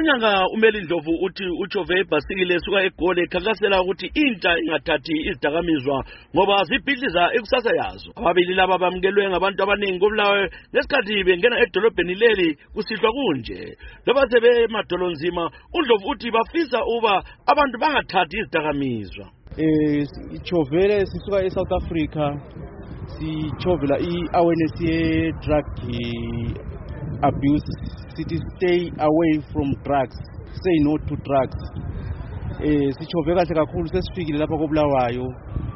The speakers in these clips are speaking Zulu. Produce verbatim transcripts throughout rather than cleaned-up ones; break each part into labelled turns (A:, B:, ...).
A: Lonyanga umeli Ndlovu uthi uchove ibhasikile suka eGoli khakasela ukuthi intsha ingathathi izidakamizwa ngoba zibhidliza ekusasa yazo. Ababili laba bamkelwe ngabantu abaningi koBulawayo ngesikhathi bengena edolobheni leli kusihlwa kunje. Laba sebe emadolonzima uNdlovu uthi bafisa uba abantu bangathathi izidakamizwa.
B: Eh ichovele sisuka eSouth Africa sichovela iawareness ye drug abuse, sithi stay away from drugs, say no to drugs. Eh sichove kahle kakhulu sesifikile lapha koBulawayo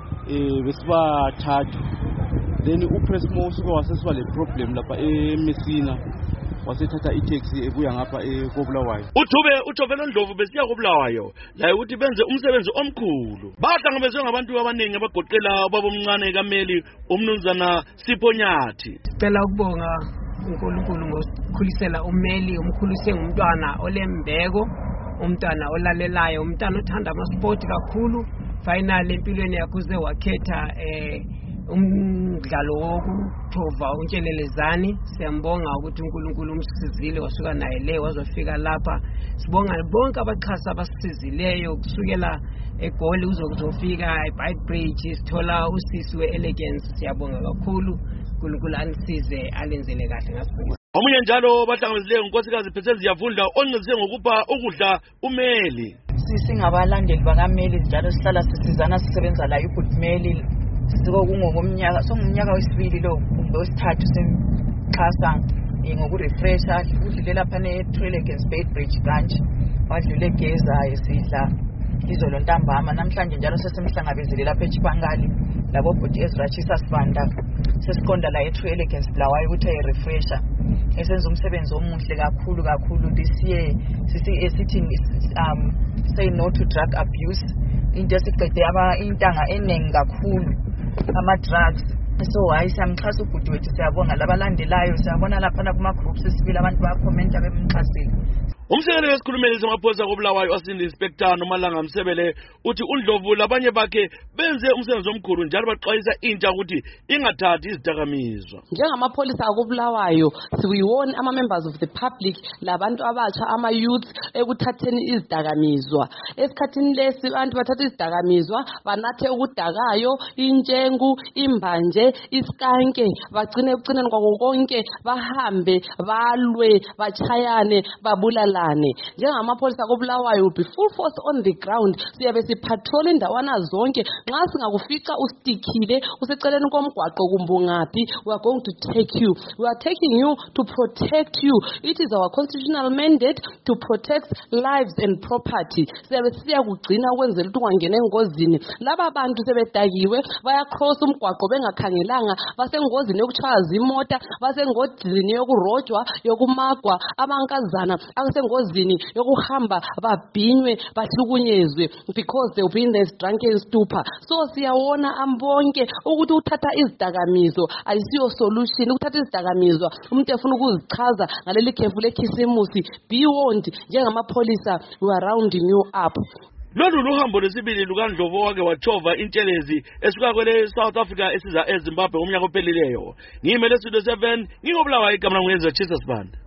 B: eh besibathathu, then uPresmo usuke wasesiba le problem lapha eMessina wasethatha itaxi ebuya ngapha eKobulawayo.
A: Uthube uchovela Ndlovu besiya koBulawayo la ukuthi benze umsebenzi omkhulu. Bahlangabezwe ngabantu abaningi abagoqela ubabomncane kaMeli umnumzana Siphonyathi.
C: Sicela ukubonga uNkulunkulu ngokukhulisela uMeli, umkhulise ngumntwana olembeko, umntwana olalelayo, umntwana othanda amasport kakhulu. Finally empilweni yakhe uze wakhetha eh umdlalo wokuthova uNtshelelezani. Siyambonga ukuthi uNkulunkulu umsizile wasuka naye le wazofika lapha. Sibonga bonke abaxhasa abasizileyo kusukela eGoli uzokuzofika eBridge sithola usisi weElegance. Siyabonga kakhulu uNkulunkulu anisize alenzele kahle ngasibuka.
A: Omunye njalo bahlangabezileyo unkosikazi Phethezi Yavundla ongizwe ngokupha ukudla uMeli.
D: Sisingabalandeli bakaMeli njalo sihlala sisizana sisebenza la uGoodMeli. Siko kungomnyaka songumnyaka wesibili lo kumbe wesithathu semxhasa ngokurefresha udlulela phane eTrelegans Bay Bridge branch wadlule gezayo sidla izolo ntambama. Namhlanje njalo sesemhlangabezile lapha eChipangali labo body Ezra Chisa Sibanda sesiqonda la eTrelegans Bulawayo ukuthi ayirefresha esenza umsebenzi omuhle kakhulu kakhulu this year. Sisi esithi um say no to drug abuse, into esiqede aba intanga enengi kakhulu ama drugs. So hayi siyamxhasa ubhuti wethu, siyabonga labalandelayo, siyabona lapha kuma groups sibili abantu bayakhomenta bemxhasile.
A: Umsekeli wesikhulumeli semaphoyisa koBulawayo asindi Inspector Nomalanga Msebele uthi uNdlovu labanye bakhe benze umsebenzi omkhulu njalo baxwayisa intsha ukuthi ingathathi izidakamizwa.
E: Njengamapholisa koBulawayo siwone ama members of the public labantu abatsha ama youth ekuthatheni izidakamizwa. Esikhathini lesi abantu bathatha izidakamizwa banathe ukudakayo, intshengu, imbanje, iskanke, bagcine ekucineni kwako konke bahambe balwe bachayane babulala. Njengamapholisa koBulawayo will be full force on the ground. Siyabe sipatrol indawana zonke. Nxa singakufica ustikile useceleni komgwaqo kumbungaphi, we are going to take you. We are taking you to protect you. It is our constitutional mandate to protect lives and property. Siyabe siyakugcina ukwenzela ukuthi ungangena engozini. Laba bantu sebedakiwe baya cross umgwaqo bengakhangelanga, basengozini yokuchaza imota, basengozini yokurojwa, yokumagwa, abankazana ngozini yokuhamba babhinywe bahlukunyezwe because they will be in this drunken stupor. So siyawona ambonke ukuthi uthatha izidakamizwa ayisiyo solution. Ukuthatha izidakamizwa umuntu efuna ukuzichaza ngaleli khefu lekhisimusi, be warned. Njengamapholisa we are rounding you up.
A: Lolu luhambo lesibili lukaNdlovu wake wachova intshelezi esuka kwele South Africa esiza eZimbabwe umnyaka ophelileyo. Ngimele Studio seven ngingobulawa igama ngwenza Chisa Sibanda.